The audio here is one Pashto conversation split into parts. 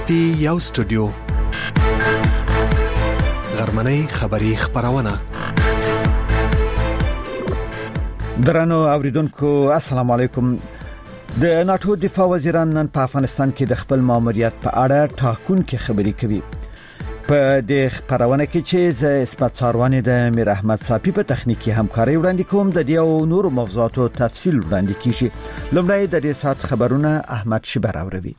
پی یو سټوډیو غرمنۍ خبری خبرونه. درنو اوریدونکو السلام علیکم. د ناتو دفاع وزیران نن په افغانستان کې د خپل ماموریت په اړه ټاکونکې خبرې کوي. په دې خبرونه کې چې ز اسمت ساروانی د میر احمد صافی په تخنیکی همکاري وړاندې کوم د دې او نور موضوعاتو تفصیل وړاندې کیږي. لومړی د دې سات خبرونه احمد شبر اوروي.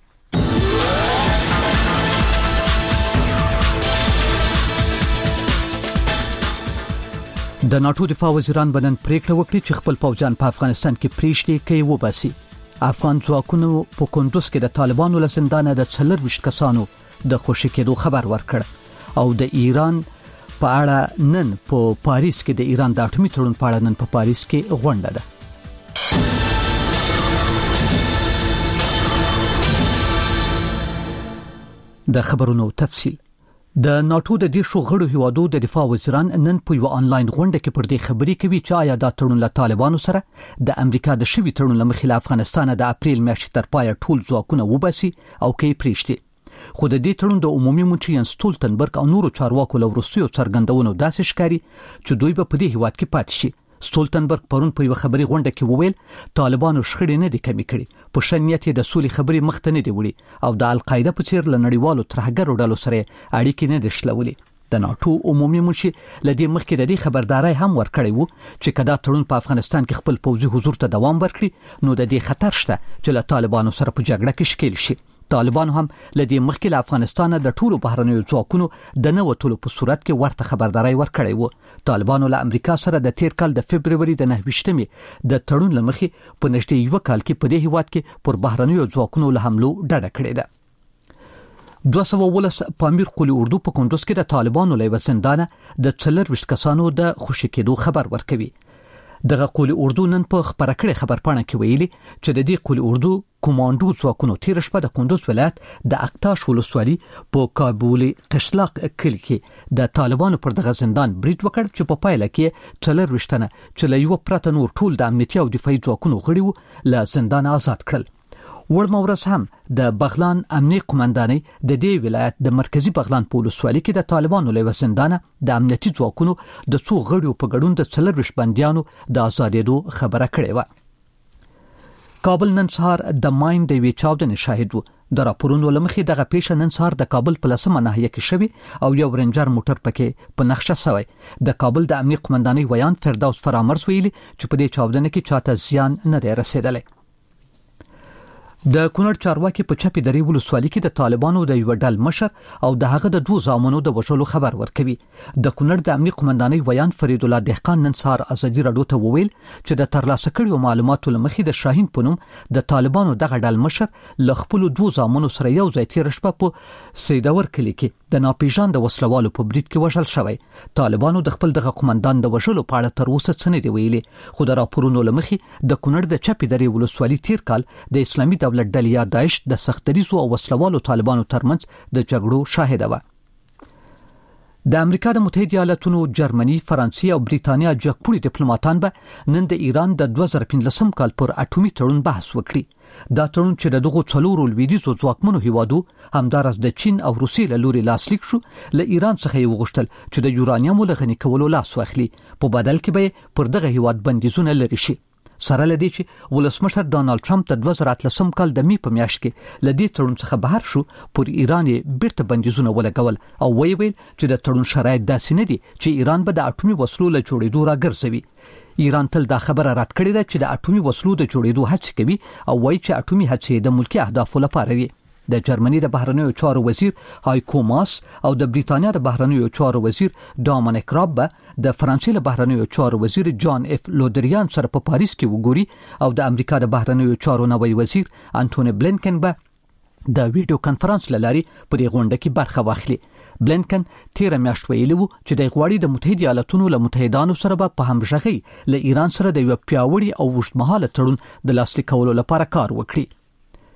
د ناتو دفاع وزیران بنن پریکړه وکړه چې خپل پوځیان په افغانستان کې پریشتي کوي وباسي. افغان ځواکونو په کندوز کې د طالبانو له زندانه د 24 کسانو د خوشی کېدو خبر ورکړ او د ایران په اړه نن په پاریس کې د ایران د اټومي تړون په اړه نن په پاریس کې غونډه ده. د خبرونو تفصیل. د ناتو د دې شوغړو هیوادو د دفاع وزیران نن په یو انلاین غونډه کې پر دې خبرې کوي چې آیا دا تړون له طالبانو سره د امریکا د شوی تړون له مخې له افغانستان د اپریل میاشتې تر پایه ټول ځواکونه وباسي او کې پریشتي. خو د دې تړون د عمومي منشي یان سټولتنبرګ او نورو چارواکو له روسیو څرګندونو داسې ښکاري چې دوی به په دې هیواد کې پاتې شي. سټولتنبرګ پرون په یو خبري غونډه کې وویل طالبانو شخړې نه دي کمی کړي، په شنیت د سولې خبري مخته نه دی وړي او د القاعده په څیر لنړیوالو ترهګرو ډلو سره اړیکې نه دي شلولې. د ناتو عمومي منشي لدې مخکې د دې خبرداري هم ورکړی وو چې کدا تړون په افغانستان کې خپل پوځي حضور ته دوام ورکړي نو د دې خطر شته چې له طالبانو سره په جګړه کې شکیل شي. طالبان هم لدې مخکې له افغانستان د ټولو بهرنیو ځواکونو د نه وټولو په صورت کې ورته خبرداري ورکړی وو. طالبانو له امریکا سره د تیر کال د فبرवरी د 9 د تړون لمخې په نږدې یو کال کې په دې هیواد کې پر بهرنیو ځواکونو له حملو ډډه کړې ده. 219 پامیر قلی اردو په کندوز کې د طالبانو له وسندانه د 24 کسانو د خوشی کېدو خبر ورکوي. دغه قلی اردو نن په خبره کړې خبرپاڼه کې ویلي چې د دې قلی اردو کوماندو ځواکونو تیر شپه د کندوز ولایت د اقتاش ولسوالي په کابل قشلاق کلی کې د طالبانو پر دغه زندان برید وکړ چې په پایله کې 24 تنه چې له یو پرته نور ټول د امنیتي او دفاعي ځواکونو غړي وو له زندان آزاد کړل. ورمورس هم د بغلان امنیي قومندانۍ د دې ولایت د مرکزی بغلان په ولسوالۍ کې د طالبانو له وسندانه د امنیتي ځواکونو د څو غړیو په ګډون د 24 بنديانو د آزادېدو خبره کړې و. کابل نن سهار د ماین د وی چاودنې شاهد و. د راپورونو لمخې دغه پیښه نن سهار د کابل په لسمه ناحیه کې شوی او یو رنجر موټر پکې په نقشه شوی. د کابل د امنیي قومندانۍ ویان فردوس فرامرز ویلي چې په دې چاودنه کې چاته زیان نه دی رسیدلی. د کونړ چارواکي په چپی درې ولسوالۍ کې د طالبانو د یو ډل مشر او د هغه د 2 زامنو د وژلو خبر ورکوي. د کونړ د امنیي قومندانۍ ویان فرید الله دهقان نن سهار ازادي راډیو ته وویل چې د ترلاسه کړیو معلوماتو لمخې د شاهین پونم د طالبانو دغه ډل مشر ل خپل 2 زامنو سره یو ځای تیر شپه په سیدور کلی کې د ناپیژان د وسلوالو په برید کې وژل شوی. طالبانو د خپل دغه قومندان د وژلو په اړه تر اوسه څه نه دی ویلي، خو د راپورونو لمخې د کونړ د چپی درې ولسوالۍ تیر کال د اسلامي دولت ډلې یا داعش د سختریزو او وسلوالو طالبانو ترمنځ د جګړو شاهده و. د امریکا د متحده ایالاتونو، جرمني، فرانسې او بریتانیا جګپوړي ډیپلوماټان به نن د ایران د 2015 کال پر اټومي تړون بحث وکړي. دا تړون چې د دغو څلورو لویدیځو ځواکمنو هیوادو همدارس د چین او روسیې له لوري لاسلیک شو، له ایران څخه یې وغوښتل چې د یورانیم له غني کولو لاس واخلي، په بدل کې به پر دغه هیواد بندیزونه لري شي. سره لدی چې ولسمشر ډانلډ ټرمپ د 2013 کال د می په میاشت کې لدی تړون څخه بهر شو، پر ایران بیرته بندیزونه ولګول او ویل چې د تړون شرایط داسې نه دي چې ایران به د اټومي وسلو له جوړېدو راګرځوي. ایران تل دا خبره رد کړې ده چې د اټومي وسلو د جوړېدو هڅه کوي او وایي چې اټومي هڅې د ملکی اهدافو لپاره دي. د جرمني د بهرنیو چارو وزیر هایکو ماس او د بریتانیا د بهرنیو چارو وزیر ډامینیک راب د فرانسې له بهرنیو چارو وزیر جان اف لودریان سره په پاریس کې وګوري او د امریکا د بهرنیو چارو نوی وزیر انټونی بلینکن به د ویډیو کانفرنس لاري په دې غونډه کې برخه واخلي. بلینکن تیر میاشت ویلي وو چې د غواړي د متحده ایالاتونو له متحدانو سره په همغږي له ایران سره د یو پیاوړي او اوږدمهاله تړون د لاسلیک کولو لپاره کار وکړي.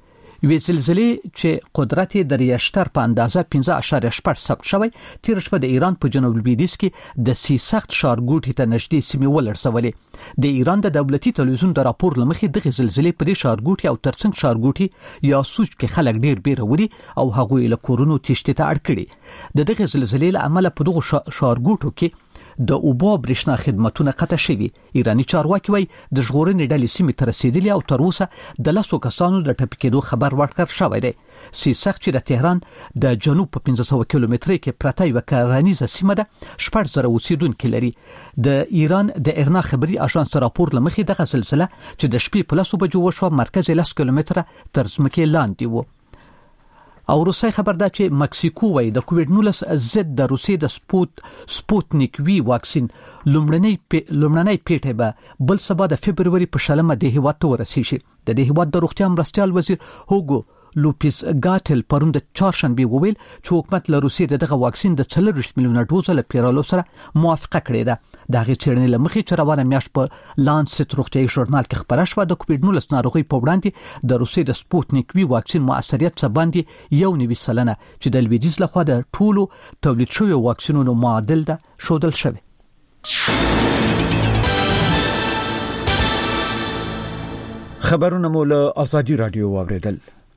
یوې زلزلې چې قدرت یې د ریشتر په اندازه 15.8 ثبت شوی تیر شپه د ایران په جنوب لویدیځ کې د سیسخت ښارګوټي ته نږدې سیمې ولړزولې. د ایران د دولتي تلویزیون د راپور لمخې دغه زلزلې په دې ښارګوټي او ترڅنګ ښارګوټي یا سوچ کې خلک ډیر بیروري او هغوی له کورونو تښتې ته اړ کړي. دغه زلزلې له امله په دغه ښارګوټو کې د اوبو برېښنا خدماتونه قطع شوي. ایرانی چارواکي وایي د ژغورنې ډلې سیمې ته رسیدلي او تر اوسه د 10 کسانو د ټپي کېدو خبر ورکړل شوی دی. سیسخت چې د تهران د جنوب په 1500 کیلومترۍ کې پرته یوه کرنیزه سیمه ده 4,000 اوسیدونکي لري. د ایران د ارنا خبري اژانس راپور لمخې دغه زلزله چې د شپې په 10 بجو وشوه مرکز 10 کیلومتره تر ځمکې لاندې و. او روسي خبر ده چې مکسیکو وایي د کووډ-19 ضد د روسي د سپوتنیک وی واکسین لومړنۍ پیټه به بل سبا د فبرवरी په شلمه د هیواد ته ورسیږي. د دې هیواد د روغتیا مرستيال وزیر هوګو لوپیس ګاتل پرون د چهارشنبه وویل چې حکومت له روسي دغه واکسین د 40 میلیون ډوز له پیرالو سره موافقه کړې ده. د هغې چیرنې لمخې چې روانه میاشت په لانسیت روغتیايي ژورنال کې خبره شوه د کووډ-19 ناروغي په وړاندې د روسي د سپوتنیک وی واکسین موثریت څه باندې 1.9% چې د لویدیځ لخوا د ټولو تولید شوی واکسینونو معادل ده شودل شوی. خبرونه مو له آزادي رادیو واوریدل.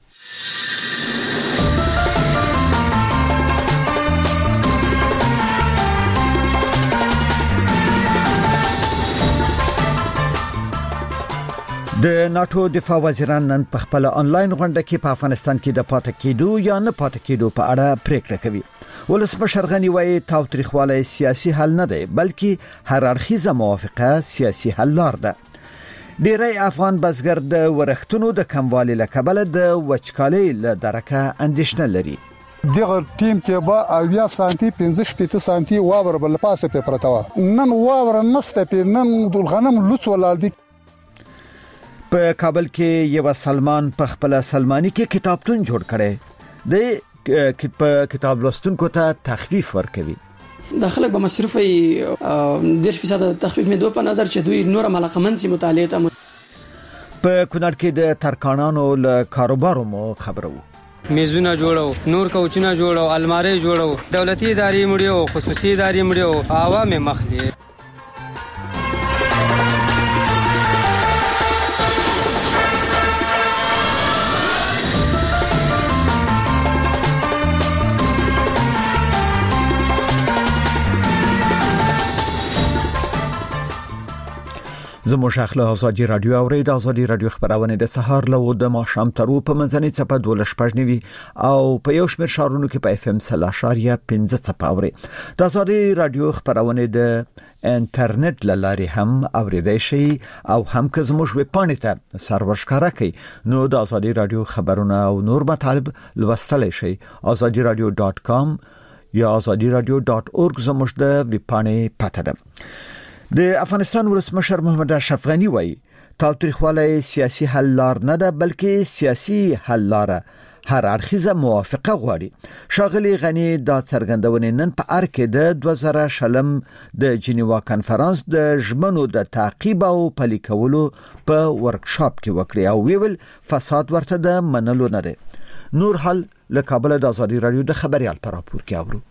د ناتو دفاع وزیران نن په خپل آنلاین غونډه کې په افغانستان کې د پاتې کېدو یا نه پاتې کېدو په اړه پریکړه کوي. ولسمشر غنی وایي تاوتریخوالی سیاسي حل نه دی بلکې هر اړخیزه موافقه سیاسي حل لار ده. ډیری افغان بزګر د ورښتونو د کموالي له کبله د وچکالۍ له درکه اندېښنه لري. دغه ټیم کې به 80 سانتي 15 سانتي واور بل پاسه په پرتاوه نن واور نسته په نن د غنم لوڅ ولال دي. په کابل کې یو سلمان په خپل سلمانی کې کتابتون جوړ کړي د کتاب لوستونکو ته تخفیف ورکوي. د خلک به مصرفي 10% تخفیف مې دوه په نظر چې دوی نور علاقمند سي مطالعه ته. په کونړ کې د ترکانانو له کاروبارو مو خبرو. میزونه جوړو نور کوچونه جوړو الماری جوړو دولتي ادارې مړیو خصوصي ادارې مړیو عوامي مخلي. زموږ شاخله آزادي رادیو اورید. آزادي رادیو خبرونه د سهار له د ماښام تر په منځنۍ چپه 12:15 او په یو شمېر شهرونو کې په FM 0.15 چپه اوري. د آزادي رادیو خبرونه د انټرنیټ لارې هم اوریدای شي او هم که زموږ ویب پاڼې ته سرور ښکارا کوي نو د آزادي رادیو خبرونه او نور مطالب لوستلای شي. azadiradio.com یا azadiradio.org زموږ د ویب پاڼې پته ده. د افغانستان ولسمشر محمد اشرف غنی وایي تاوتریخوالی سیاسي حل لار نه ده بلکې سیاسي حل لار هر اړخیزه موافقه غواړي. ښاغلي غنی دا څرګندونې نن په ار کې د 2000 د جنیوا کانفرنس د ژمنو د تعقیب او پلي کولو په ورکشاپ کې وکړي او ویل فساد ورته د منلو نه ده. نور حل له کابل د آزادي رادیو د خبريال پر راپور کې اورو.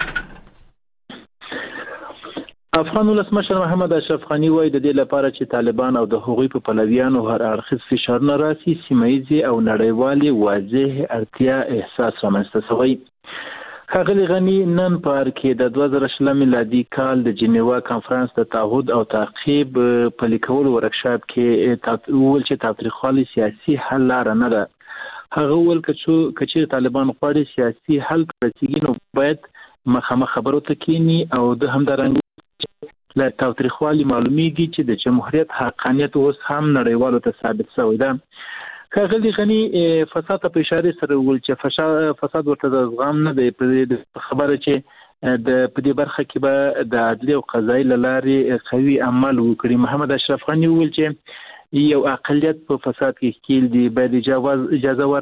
افغان ولسمشر محمد اشرف غنی وایي د دې لپاره چې طالبان او د هغوی په پلویانو هر اړخیز فشار نه راسي سیمایي او نړیوالي واضح اړتیا احساس رامنځته شوی. ښاغلي غنی نن په ار کې د 2000 میلادي کال د جنیوا کانفرنس د تعهد او تعقیب پلي کولو ورکشاپ کې ویل چې تاوتریخوالی سیاسي حل لار نه ده. هغه ویل چې طالبان غواړي سیاسي حل پرېږدي نو باید مخامخ خبرو ته کینی او د همدارنګ له تاوتریخوالي معلومیږي چې د جمهوریت حقانیت اوس هم نړیوالو ته ثابت شوی ده. ښاغلي غنی فساد په اشاره سره ویل چې فساد ورته د زغم نه دی په خبره چې د په دې برخه کې به د عدلي او قضایي لارې قوي عمل وکړي. محمد اشرف غنی ویل چې یو اقلیت په فساد کې ښکیل دی باید اجازه ورنکړي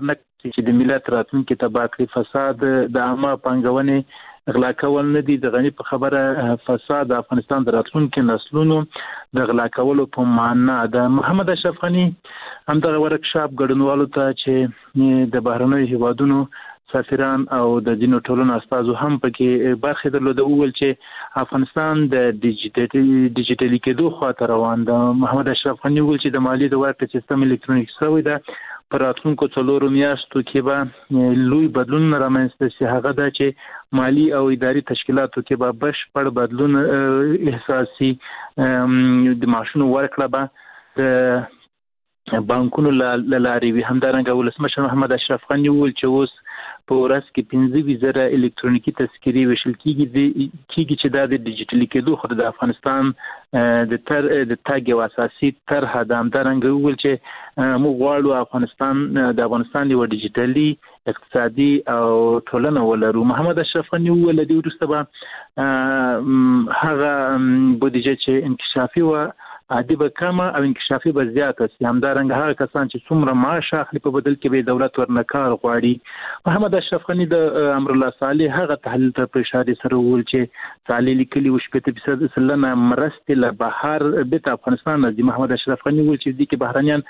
چې د ملت راتلونکي تباہ کړي. فساد د عامه پانګونې غلا کول نه دي. د غنی په خبره فساد د افغانستان د راتلونکي نسلونو د غلا کولو په معنا ده. محمد اشرف غنی همدغه ورکشاپ ګډونوالو ته چې د بهرنیو هیوادونو سفیران او د دینو ټولنو استازو هم پکې برخه درلوده، وویل چې افغانستان د ډیجیټلي کېدو خواته روان ده. محمد اشرف غنی وویل چې د مالی د ورکړې سیستم الکترونیک شوی ده. په راتلونکو 4 میاشتو کې به لوی بدلون رامنځته شي. هغه دا چې مالی او اداري تشکیلاتو کې به بشپړ بدلون احساسي. د معاشونو ورکړه به د بانکونو لارې وي. همدارنګه ولسمشر محمد اشرف غنی وویل چې اوس په ورځ کې 15,000 الکترونیکي تذکرې ویشل کیږي چې دا د ډیجیټلي کېدو خو د افغانستان د تاګ یو اساسي طرحه ده. همدارنګه وویل چې موږ غواړو افغانستان یو ډیجیټلي اقتصادي او ټولنه ولرو. محمد اشرف غنی وویل د وروسته به هغه بودیجه چې انکشافي و عادي به کمه او انکشافي به زیاته شي. همدارنګه هغه کسان چې څومره معاش اخلي په بدل کې به دولت ورنه کار غواړي. محمد اشرف غنی د امرالله صالح هغه تحلیل ته په اشاره سره وویل چې صالح لیکلي 80% سلنه مرستې له بهر به افغانستان راځي. محمد اشرف غنی وویل چې د بهرانيان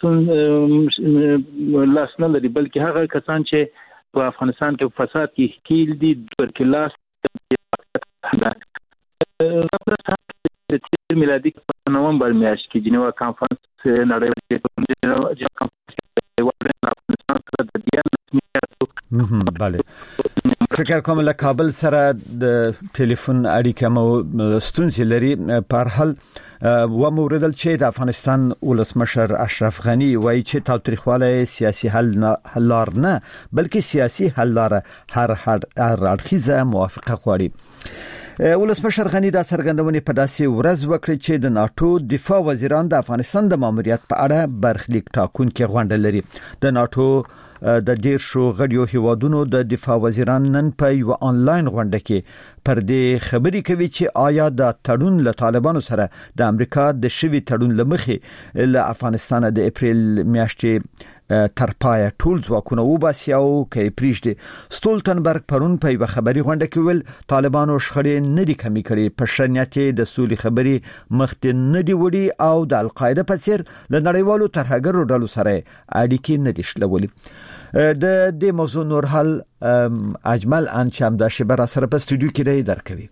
ستون لاس نه لري، بلکې هغه کسان چې په افغانستان کې فساد کې کېل دي ورکې لاس د میلادي په نومبر میاشت کې جنیوا کانفرنس نړیوال بله فکر کوم له کابل سره د ټلیفون اړیکه مو ستونزې لري. په هر حال و موردل چې د افغانستان ولسمشر اشرف غنی وایي چې تاوتریخواله سیاسي حل لار نه بلکې سیاسي حل لار هر اړخیزه موافقه غواړي. ولسمشر غنی دا څرګندونې په داسې ورځ وکړه چې د ناتو دفاع وزیران د افغانستان د ماموریت په اړه برخلیک ټاکونکي غونډه لري. د ناتو د ډیر شو غړیو هیوادونو د دفاع وزیران نن په یو آنلاین غونډه کې پر دې خبرې کوي چې آیا د تړون له طالبانو سره د امریکا د شوی تړون لمخې له افغانستان د اپریل میاشتې تر پای ټول ځواکونه وباسي او کې پریږدي. ستولتنبرګ پرون په یو خبري غونډه کې ویل طالبانو شخړې نه دي کمی کړي، په شرنیت د سولې خبري مخته نه دی وړي او د القاعده په څیر له نړیوالو ترهګرو ډلو سره اړیکې نه دي شلولي. د دې موضوع نور حل اجمل انچام د شبر سره په استودیو کې دی درکوي.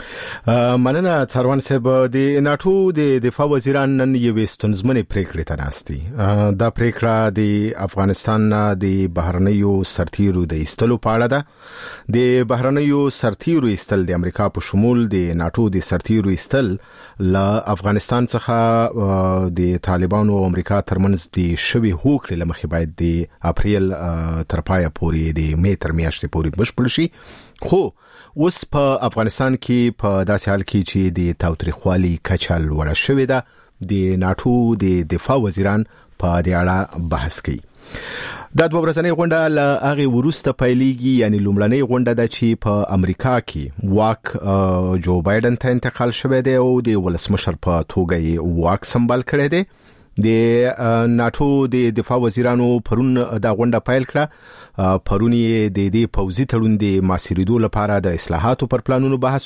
مننه څاروان صاحب. د ناتو د دفاع وزیران نن یو ستونزمنې پریکړې ته ناستي. دا پریکړه د افغانستان د بهرنیو سرتیرو د ایستلو په اړه ده. د بهرنیو سرتیرو ایستل د امریکا په شمول د ناتو د سرتیرو ایستل له افغانستان څخه د طالبانو او امریکا ترمنځ د شوی هوکړې لمخې باید د اپریل تر پای پورې د می تر میاشتې پورې بشپړ شي. خو اوس په افغانستان کې په داسې حال کې چې د تاوتریخوالي کچه لوړه شوې ده، د ناتو د دفاع وزیران په دې اړه بحث کوي. دا دوه ورځنۍ غونډه له هغه وروسته پیلېږي، یعنی لومړنۍ غونډه ده چې په امریکا کې واک جو بایدن ته انتقال شوی دی او د ولسمشر په توګه یې واک سمبال کړی دی. د ناتو د دفاع وزیرانو پرون دا غونډه پیل کړه. پرون یې د دې پوځي تړون د ماسیریدو لپاره د اصلاحاتو پر پلانونو بحث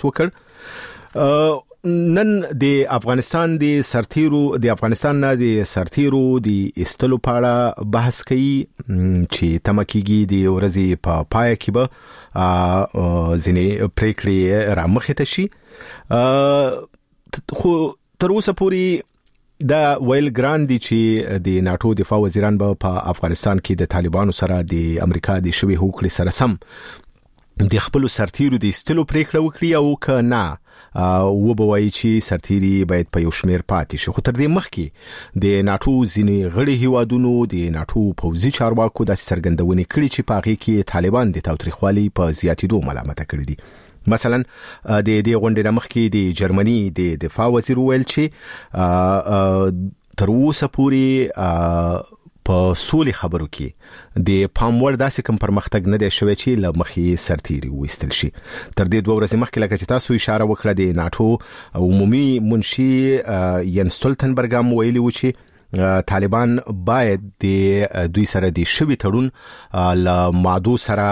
وکړ. نن د افغانستان د افغانستان د سرتیرو د استلو په اړه بحث کوي چې تمکیږي د ورځې په پای کې به ځینې پریکړې را مخې ته شي. خو تر اوسه پورې دا ویل ګران دي چې د ناتو دفاع وزیران به په افغانستان کې د طالبانو سره د امریکا د شوی هوکړې سره سم د خپل سرتیرو د استلو پریکړه وکړي او کنه وبوي چې سرتیري باید په یو شمیر پاتې شي. خو تر دې مخکې د ناتو ځینې غړي هیوادونو د ناتو پوځي چارواکو د څرګندونې کړي چې په هغه کې طالبان د تاوتریخوالي په زیاتېدو ملامت کړي دي. مثلا د دې غونډې مخکې د جرمني د دفاع وزیر ویل چې تر اوسه پورې په سولې خبرو کې د پاموړ داسې کوم پرمختګ نه دی شوی چې له مخې سرتیري وایستل شي. تر دې دوه ورځې مخکې لکه چې تاسو اشاره وکړه د ناتو عمومي منشي ین ستولتنبرګ هم ویلي و چې طالبان باید د دوی سره د شوی تړون ل ماده سره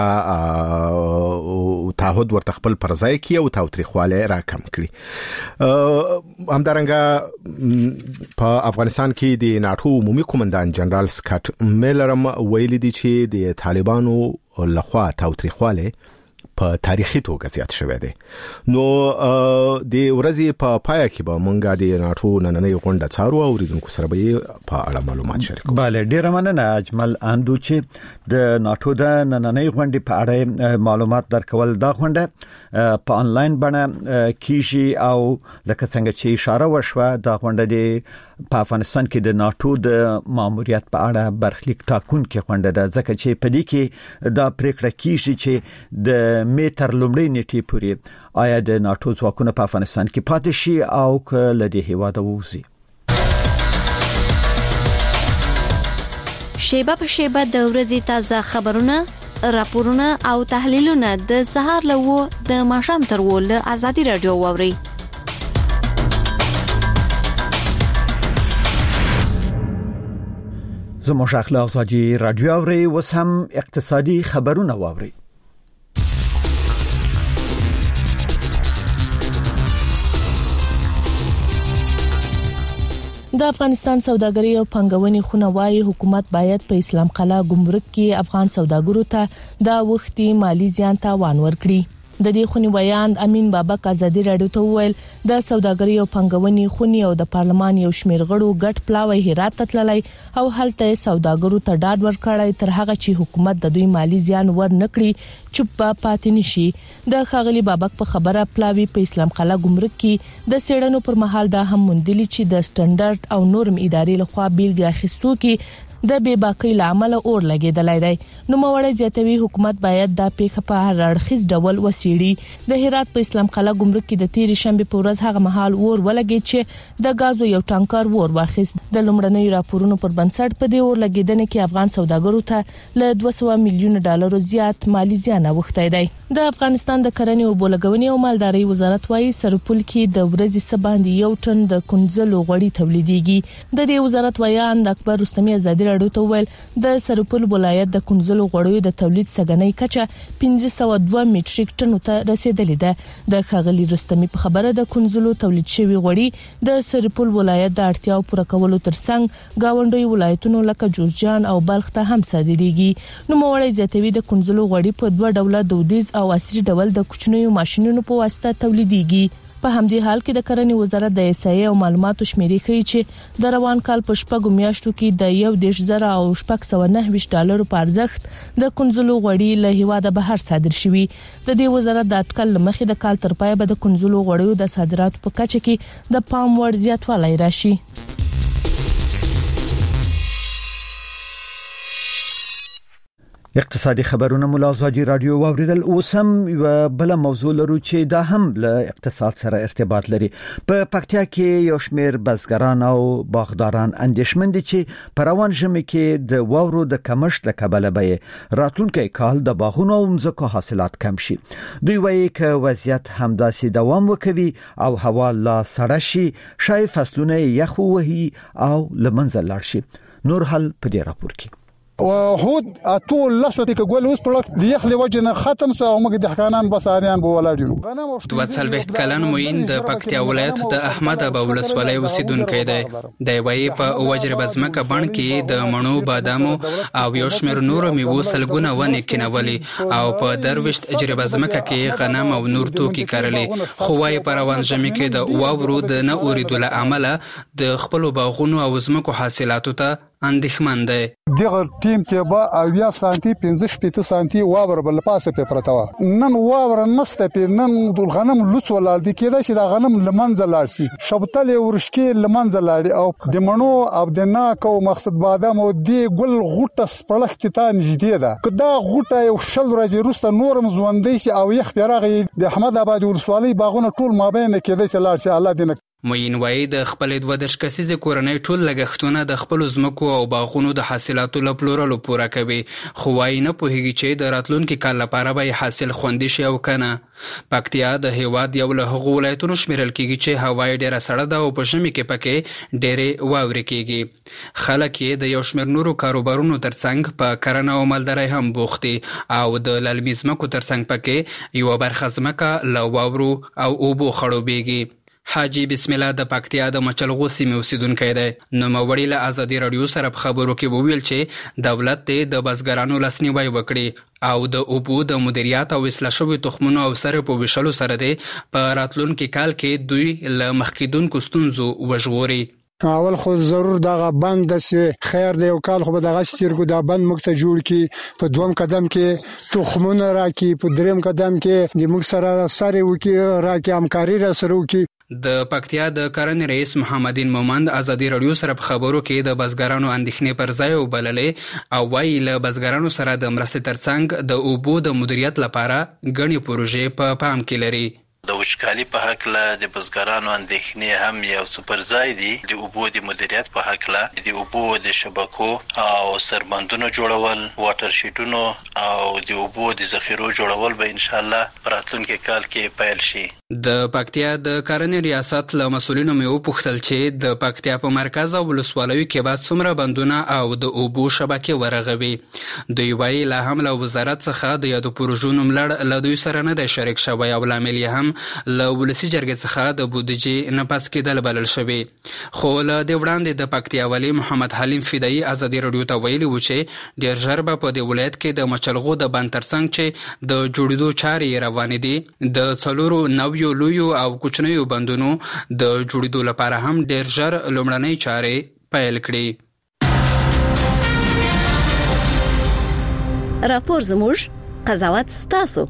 تعهد ورته خپل پرځای کړي او تاوتریخواله راکم کړي. همدارنګه په افغانستان کې د ناتو عمومي قومندان جنرال سکاټ میلرم ویلي دی چې د طالبانو لخوا تاوتریخواله په تاریخي توګه زیات شوې ده. نو د ورځې په پای کې به مونږه د ناتو نننۍ غونډه څارو او ریدونکو سره به په اړه معلومات شریکو. bale ډیر مننه اجمل اندو چې د ناتو د نننۍ غونډې په اړه معلومات درکول. دا غونډه په انلاین باندې کیږي او لکه څنګه چې اشاره وشوه دا غونډه د په افغانستان کې د ناتو د ماموریت په اړه برخلیک ټاکونکې غونډه ده ځکه چې په دې کې دا پریکړه کیږي چې د میټر لومړی نیټې پورې آیا د ناتو ځواکونه په افغانستان کې پاتې شي او کله د هیواد ووزي. شیبه په شیبه د ورځې تازه خبرونه، راپورونه او تحلیلونه د سهار له و د ماښام تر و له ازادي رادیو واوري. زموږ اخلاق ازادي رادیو اوري اوس هم اقتصادي خبرونه واوري. د افغانستان سوداګري او پنګونې خونه وايي حکومت باید په اسلام قلعه ګمرک کې افغان سوداګرو ته د وختي مالی زیان تاوان ورکړي. د دې خونی بیان امین بابک ازادي رادیو ته ویل د سوداګري او پنګونې خونی او د پارلمان یو شمېر غړو ګډ پلاوی هرات تتللی او هلته سوداګرو ته ډاډ ورکړی تر هغه چې حکومت د دوی مالی زیان ور نکړي چوپ پاتې نشي. د خاغلی بابک په خبره پلاوی په اسلام قلعه ګمرک کې د سیړنو پر مهال دا هم مندلي چې د سټانډرډ او نورم ادارې لخوا بیلګه اخیستو کې د بے باقی لامل اور لګیدلای دی. نو موړی زیاتوي حکومت باید د پیښه په هر اړخیز ډول وسیړي. د هرات په اسلام قلعه ګمرک کې د تیر شنبه په ورځ هغه مهال اور ولګید چې د غازو یو ټانکر ور واخیست. د لومړنۍ راپورونو پر بنسټ په دې اور لګیدنې کې افغان سوداګرو ته له 200 میلیون ډالر زیات مالی زیان اوښتی دی. د افغانستان د کرنې او بولګونې او مالدارۍ وزارت وايي سرپل کې د ورځې سباندې یو ټن د کنځلو غوړي تولیدېږي. د دې وزارت ویان د اکبر رستمي ازادي رادیو ته ویل د سرپل ولایت د کنځلو غوړیو د تولید سګنۍ کچه 1502 میټریک ټنو ته رسیدلې ده. د خاغلی رستمي په خبره د کنځلو تولید شوی غوړي د سرپل ولایت د اړتیاو پوره کولو ترڅنګ گاونډي ولایتونو لکه جوزجان او بلخ ته هم صادریږي. نو موړی زیاتوي د کنځلو غوړي په دوه ډوله دودیز او عصري ډول د کوچنیو ماشينونو په واسطه تولیدېږي. په همدې حال کې د کرنې وزارت د احصایې او معلوماتو شمیرې ښیي چې د روان کال په شپږو میاشتو کې د 1.0 او 609 ډالر په ارزښت د کنځلو غوړي له هیواده بهر صادر شوي. د دې وزارت د اټکل مخې د کال تر پای به د کنځلو غوړیو د صادراتو په کچه کې د پام وړ زیاتوالی راشي. اقتصادي خبرونه مولا ازادي رادیو واوریدل. اوس هم بل موضوع لرو چې دا هم له اقتصاد سره ارتباط لري. په پکتیا کې یو شمېر بزګران او باغداران اندېښمن دي چې په روان ژمي کې د واورو د کمښت له کبله به راتلونکي کال د باغونو او مځکو حاصلات کم شي. دوی وایي چې وضعیت همداسې دوام وکوي او هوا لا سړه شي شاید فصلونه یخ وهي او لمنځه لاړ شي. نور حل په دې راپور کې هود اټول لاسو کې ګول اوس پروډکټ دی خپل وجنه ختم سو او موږ د حقانان بساریان بو ولاړو. 240 کلن موین د پکتیا ولایت د احمد ابا ولسوالۍ اوسیدونکو دی. د وای په وجر بزمکه بڼ کې د مڼو بادامو او یو شمېر نور میوو سلګونه ونه کینولي او په دروشت اجر بزمکه کې غنم او نور توکي کارلي. خو وای په روان ژمي کې د واورو د نه اوریدو له عمله د خپل باغونو او زمکو حاصلاتو ته اندېښمن دی. دغه ټیم کې به 80 سانتي 15 سانتي واور بل پاسه په پرتاوه. نن واور نسته په نن د غنم لوڅ ولال دي کېدا چې دا غنم لمنځه لاړ شي. شبتل ورشکې لمنځه لاړ او د مڼو او د ناکو مقصد بادام او دی ګل غوټه سپړخت ته نږدې ده. کدا غوټه یو شل ورځې وروسته نورم ځوندې شي او یخ پیراغي د احمد آباد ولسوالۍ باغونه ټول مابین کېدای چې لاړ شي. الله دې موین وای د خپل 12 کسیزه کورنۍ ټول لګښتونه د خپل ځمکو او باغونو د حاصلاتو لپلورلو پوره کوي، خو وای نه پوهیږي چې د راتلونکي کال لپاره به حاصل خوندي شي او کنه. پکتیا د هیواد یو له هغو ولایتونو شمیرل کیږي چې هوا یې ډیره سړه ده او په ژمي کې پکې ډیره واوري کیږي. خلک یې د یو شمېر نورو کاروبارونو ترڅنګ په کرنه او مالدارۍ هم بوخت دي او د للمي ځمکو ترڅنګ پکې یو برخه ځمکه له واورو او اوبو خړوبېږي. حاجی بسم الله د پکتیا د مچلغو سیمې اوسیدونکی دی. نوموړي له ازادي رادیو سره په خبرو کې وویل چې دولت د بزګرانو لاسنیوی وکړي او د اوبو د مدیریت او اصلاح شویو تخمونو او سره په ویشلو سره دی په راتلونکي کال کې دوی له مخکېدونکو ستونزو وژغوري. اول خو ضرور دغه بند چې خیر دی او کال خو به دغه چیرګو دا بند مخ ته جوړ کی، په دوم قدم کې تخمونه راکی، په دریم قدم کې د موږ سره سره وکي راکی همکاري را سره وکي. د پکتیا د کرنې رئیس محمدین مومند ازادي رادیو سره په خبرو کې د بزګرانو اندېښنې پر ځای وبللې او وایي له بزګرانو سره د مرستې ترڅنګ د اوبو د مدیریت لپاره ګڼې پروژې په پام کې لري. د وچکالي په حق له د بزګرانو اندېښنې هم یو سپر ځای دي. د اوبو د مدیریت په حق له د اوبو د شبکو او سربندونو جوړول، واټر شیټونو او د اوبو د ذخیرو جوړول به ان شاء الله راتلونکي کال کې پیل شي. د پکتیا د کرنې ریاست له مسولینو مې وپوښتل چې د پکتیا په مرکز او ولسوالیو کې بعد څومره بندونه او د اوبو شبکې ورغوي. دوی وایي لا هم له وزارت څخه د یادو پروژو نوملړ له دوی سره نه دی شریک شوی او لامل یې هم له ولسي جرګې څخه د بودیجې نه پاس کېدل بلل شوی. خو له دې وړاندې د پکتیا والی محمد حلیم فدایي ازادي رادیو ته ویلي و چې ډېر ژر به په دې ولایت کې د مچلغو د بند ترڅنګ چې د جوړېدو چارې روانې دي د 4 نویو لویو او کوچنیو بندونو د جوړېدو لپاره هم ډېر ژر لومړنۍ چارې پیل کړي. راپور زموږ قضاوت ستاسو.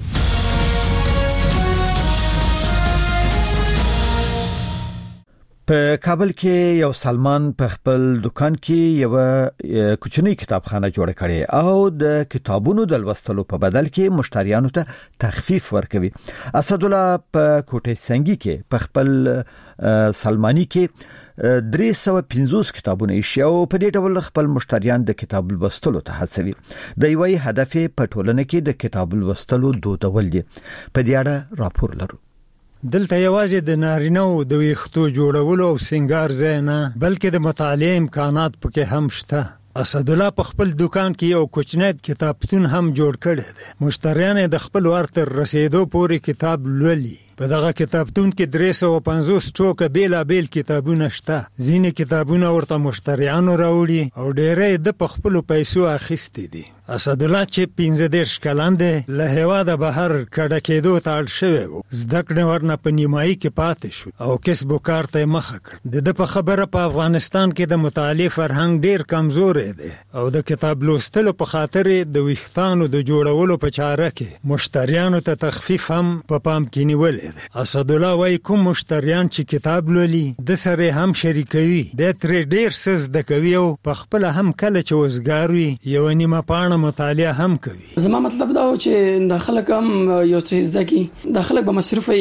په کابل کې یو سلمان په خپل دکان کې یو کوچنی کتابخانه جوړه کړې او د کتابونو د لوستلو په بدل کې مشتریانو ته تخفیف ورکوي. اسد الله په کوټه سنگي کې په خپل سلمانی کې 350 کتابونه یې او په دې ډول خپل مشتریان د کتاب لوستلو ته هڅوي. د یوې هدف په ټولنه کې د کتاب لوستلو دودول دي. په دې اړه راپور لرو. دلته یوازې د نارینه‌و د ویښتو جوړولو او سنگار ځای نه بلکې د مطالعې امکانات پکې هم شته. اسد الله په خپل دکان کې یو کوچنی کتابتون هم جوړ کړی دی. مشتریان د خپل ورته رسیدو پورې کتاب لولي. په دغه کتابتون کې 350 ټوکه بیلابیل کتابونه شته. ځینې کتابونه ورته مشتریانو راوړي او ډېرې د خپل پیسو اخیستي دي. اسد الله چې 15 کلن دی له هواده بهر کډه کېدو ته اړ شوی و. زده کړې ورنه په نیمایي کې پاتې شو او کسب و کار ته مخه کړ. د په خبره په افغانستان کې د مطالعې فرهنګ ډېر کمزور دی او د کتاب لوستلو په خاطر د ویښتانو د جوړولو په چاره کې مشتریانو ته تخفیف هم په پام کې نیول. اسد الله وايي کوم مشتریان چې کتاب لولي د سره هم شریکوي د تر ډیر سز د کوي او په خپل هم کله چې وزګاروي یو نیمه پاڼه مطالعه هم کوي. زما مطلب دا و چې د خلک هم یو څه زده کی د خلک به مصرفي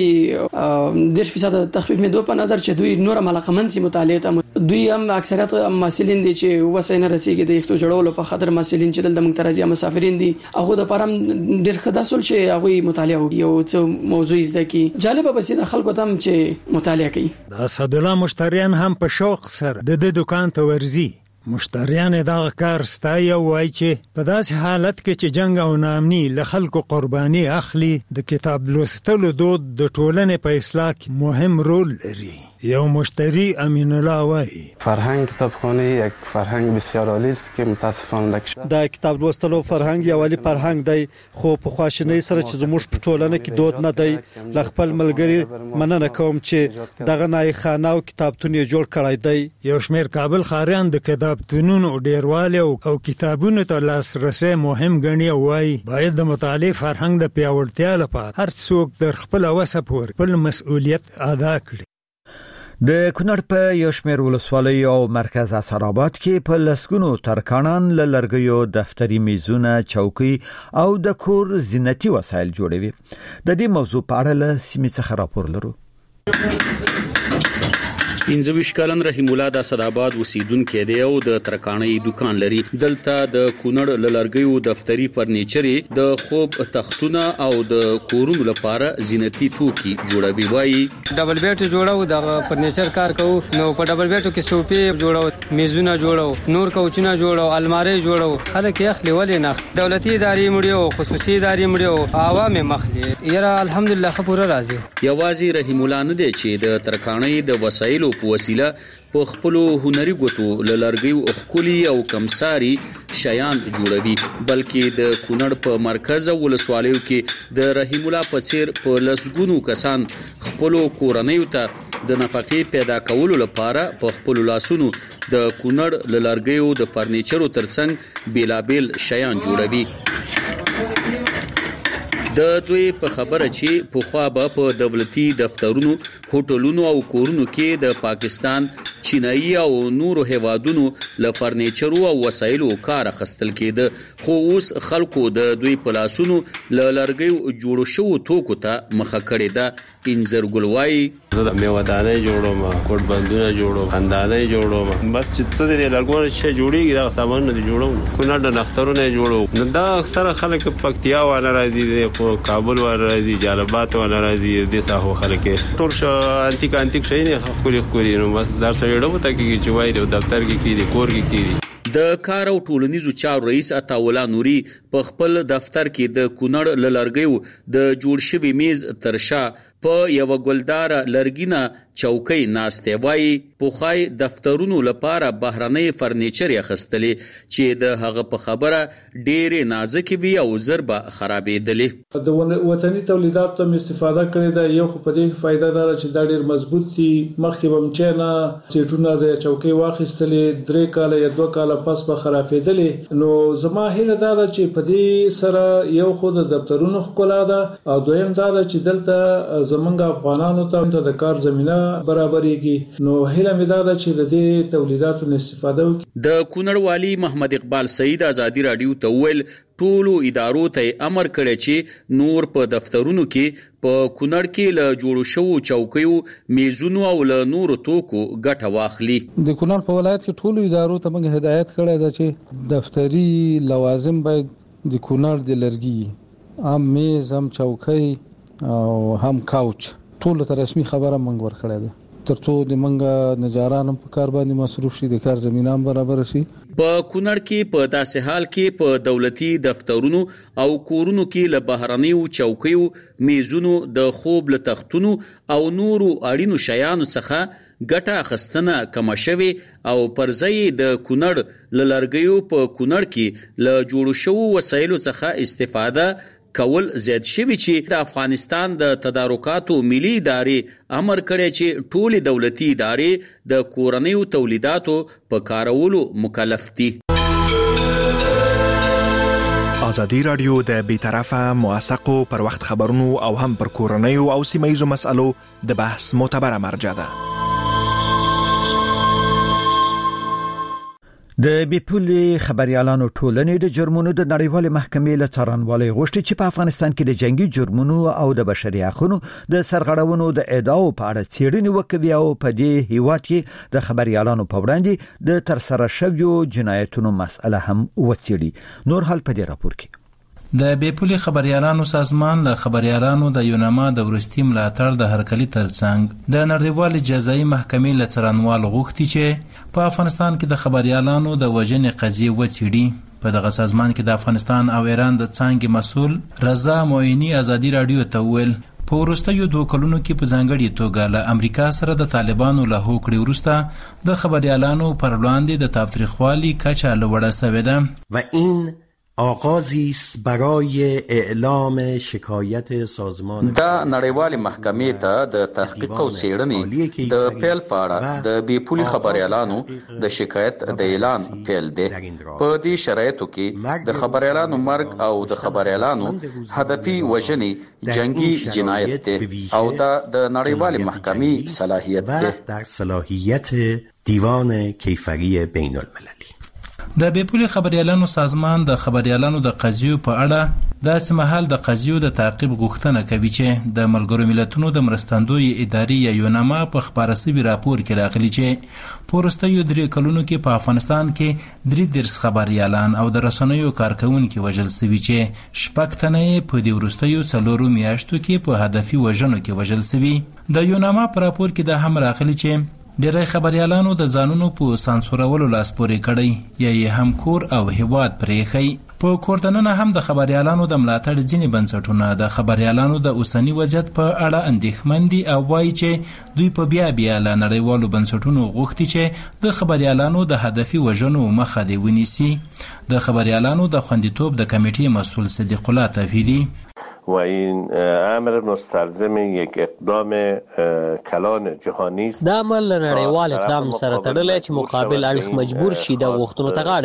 10% تخفیف مې دوه په نظر چې دوی نور علاقمند سي مطالعه ته دوی هم اکثریت مسلین دي چې وسینه رسیږي د یختو جوړولو په خاطر مسلین چې د منترزي مسافرین دي هغه د پرم ډیر خداسول چې هغه مطالعه یو څه موضوع زده کی جالب به سي د خلکو تم چې مطالعه کوي. د اسد الله مشتریان هم په شوق سره د دکان ته ورزي. مشتریان دا کار ستایي او وایي چې په داسې حالت کې چې جنگ او ناامني له خلکو قرباني اخلي د کتاب لوستلو دود د ټولنې په اصلاح کې مهم رول لري. یو مشتری امین الله وایي فرهنگ کتابخانه یک فرهنگ بسیار عالی است که متاسفانه دا کتاب لوستلو فرهنگ یو عالی فرهنگ دی خو په خواشنۍ سره چې زموږ په ټولنه کې دود نه دی. ل خپل ملګری مننه کوم چې دغه نای خانه او کتابتون یې جوړ کړی دی. یو شمېر کابل خاریان د کتابتونونو ډیروالی او کتابونو ته لاسرسی مهم ګڼي او وایي باید د مطالعې فرهنګ د پیاوړتیا لپاره هر څوک د خپل وسه پورې خپل مسؤلیت ادا کړي. د کونړ په یو شمېر ولسوالۍ او مرکز اسراباد کې په لسګونو ترکانان له لرګیو دفتري میزونه، چوکۍ او د کور زینتي وسایل جوړوي. د دې موضوع په اړه له سیمې څخه راپور لرو. 15 کلن رحیم الله د اسداباد اوسیدونکو دی او د ترکاڼۍ دکان لري. دلته د کونړ لړګیو دفتری فرنیچر د خوب تختونه او د کورونو لپاره زینتی توکي جوړوي. وایي ډبل بیټ جوړاو د فرنیچر کار کوو، نو په ډبل بیټو کې صوفې جوړاو، میزونه جوړاو، نور کوچونه جوړاو، الماری جوړاو. خلک یې اخلي ولې نه؟ دولتي ادارې مړیو، خصوصي ادارې مړیو، عوام مخلي. یاره الحمدلله خبره راځي. یوازې رحیم الله نه دی چې د ترکاڼۍ د وسایلو په وسیله په خپل هنري ګوتو لړګیو خولي او کمساري شیان جوړوي، بلکې د کونړ په مرکز ولسوالیو کې د رحیم الله په څیر په لسګونو کسان خپل کورنیو ته د نفقې پیدا کولو لپاره په خپل لاسونو د کونړ لړګیو د فرنیچرو ترڅنګ بیلابل شیان جوړوي. د دوی په خبره چې په خوا به په دولتي دفترونو، هوټلونو او کورونو کې د پاکستان، چینایي او نورو هیوادونو له فرنیچرو او وسایلو کار اخیستل کېده، خو اوس خلکو د دوی په لاسونو له لرګیو جوړو شوو توکو ته مخه کړې ده. انځر ګل وایي زه د میوه‌دانۍ جوړوم، کوټ بندونه جوړوم، خندانۍ جوړوم، بس چې څه دې لرګونه چې جوړیږي دا سامان نه جوړوم. کونړ د نخترونه جوړوم. نو دا اکثره خلک پکتیا وانه راځي، په کابل وانه راځي، جلبات وانه راځي، د ساحو خلک ټول شو انتیک شي نه خوري نو بس در سره ډوبه تا کې چې وایي د دفتر کې کیږي، کور کې کیږي. د کار او ټولنیزو چارو رئیس عطاوالله نوري په خپل دفتر کې د کونړ لړګیو د جوړ شوي میز ترشا په یو ګلدار لرګینه چوکۍ ناسته. وایي پوخای دفترونو لپاره بهرنۍ فرنیچر اخیستلې چې د هغه په خبره ډېرې نازکې وي او زربه خرابېدلې. د وطني تولیداتو استفاده کړې ده. یو خو په دې فائدہ ده چې دا ډېر مضبوط دي. مخکې به مچنه سیټونه د چوکۍ واخیستلې، 3 کال یا 2 کال پس به خرابېدلې. نو زما هیله دا ده چې په دې سره یو خو د دفترونو ښکلا ده او دویم دا ده چې دلته زمونږ افغانانو ته د کار زمينه برابرېږي. نو هیله مې دا ده چې د دې تولیداتو استفاده وکړي. د کونړ والی محمد اقبال سعید ازادي رادیو ته ویل ټولو ادارو ته امر کړی چې نور په دفترونو کې په کونړ کې له جوړو شوو چوکیو، میزونو او له نورو توکو ګټه واخلي. د کونړ په ولایت کې ټولو ادارو ته موږ هدایت کړی ده چې دفتری لوازم باید د کونړ د لرګي، هم میز، هم چوکۍ او هم کاوچ، ټول ته رسمي خبره موږ ورکړی ده ترڅو د منګه نجارانو په کار باندې مصروف شي، د کار زمينه هم برابر شي. په کونړ کې په داسې حال کې په دولتي دفترونو او کورونو کې له بهرنیو چوکیو، میزونو، د خوب له تختونو او نورو اړینو شیانو څخه ګټه اخیستنه کمه شوې او پر ځای د کونړ له لرګیو په کونړ کې له جوړو شوو وسایلو څخه استفاده کول زیات شوی چې د افغانستان د تدارکاتو ملي ادارې امر کړی چې ټول دولتي ادارې د کورنیو تولیداتو په کارولو مکلف دي. ازادي رادیو د بیطرفه، موثقو پر وخت خبرونو او هم پر کورنیو او سیمایي مسالو د بحث معتبره مرجع ده. د بیپولي خبريالانو ټولنې د جرمونو د نړیوال محکمې له څارنوالۍ غوښتي چې په افغانستان کې د جنگي جرمونو او د بشري حقوقو د سرغړونو د ادعاو په اړه څېړنې وکړي او په دې هیواد کې د خبريالانو په وړاندې د ترسره شویو جنایتونو مسأله هم وڅېړي. نور حال په دې راپور کې. د بیپولي خبريالانو سازمان له خبريالانو د یوناما د ورستي ملاتړ د هرکلي ترڅنګ د نړیوال جزایي محکمې له څارنوال غوښتي چې په افغانستان کې د خبريالانو د وژنې قضیه وڅېړي. په دغه سازمان کې د افغانستان او ایران د څانګې مسؤل رضا معینی ازادي رادیو ته ویل په وروستیو 2 کلونو کې په ځانګړي توګه له امریکا سره د طالبانو له هوکړې وروسته د خبريالانو پر وړاندې د تاوتریخوالي کچه لوړه شوې ده و این آغازی است برای اعلام شکایت سازمان. دا نړیوال محکمې ته د تحقیق او څېړنې د پیل پاړه د بیپولي خبريالانو د شکایت د اعلان پیل دی. په دې شرایطو کې د خبريالانو مرګ او د خبريالانو هدفي وژنې جنگي جنایت دی او دا د نړیوال محکمې صلاحیت دی، در صلاحیت دیوان کیفری بین المللی. د بیپولي خبريالانو سازمان د خبريالانو د قضیو په اړه داسې مهال د قضیو د تعقیب غوښتنه کوي چې د ملګرو ملتونو د مرستندوی ادارې یا یوناما په خپاره سوي راپور کې راغلي چې په وروستیو 3 کلونو کې په افغانستان کې 33 خبريالان او د رسنیو کارکونکي وژل شوي چې 6 تنه په دې وروستیو 4 میاشتو کې په هدفي وژنو کې وژل شوي. د یوناما په راپور کې د هم راغلي چې ډېری خبريالانو د ځانونو په سانسورولو لاس پورې کړی یا یې هم کور او هیواد پرېښی. په کوردننه هم د خبريالانو د ملاتړ ځینې بنسټونه د خبريالانو د اوسنی وضعیت په اړه اندېښمن دي او وایي چې دوی په بیا له نړیوالو بنسټونو غوښتي چې د خبريالانو د هدفي وژنو مخه دې ونیسي. د خبريالانو د خوندیتوب د کمیټې مسؤل صدیق الله توحیدی و این امر مستلزم یک اقدام کلان جهانی است. دا عمل نړیوال اقدام سره تړلی چې مقابل اړخ مجبور شي د غوښتنو ته غاړه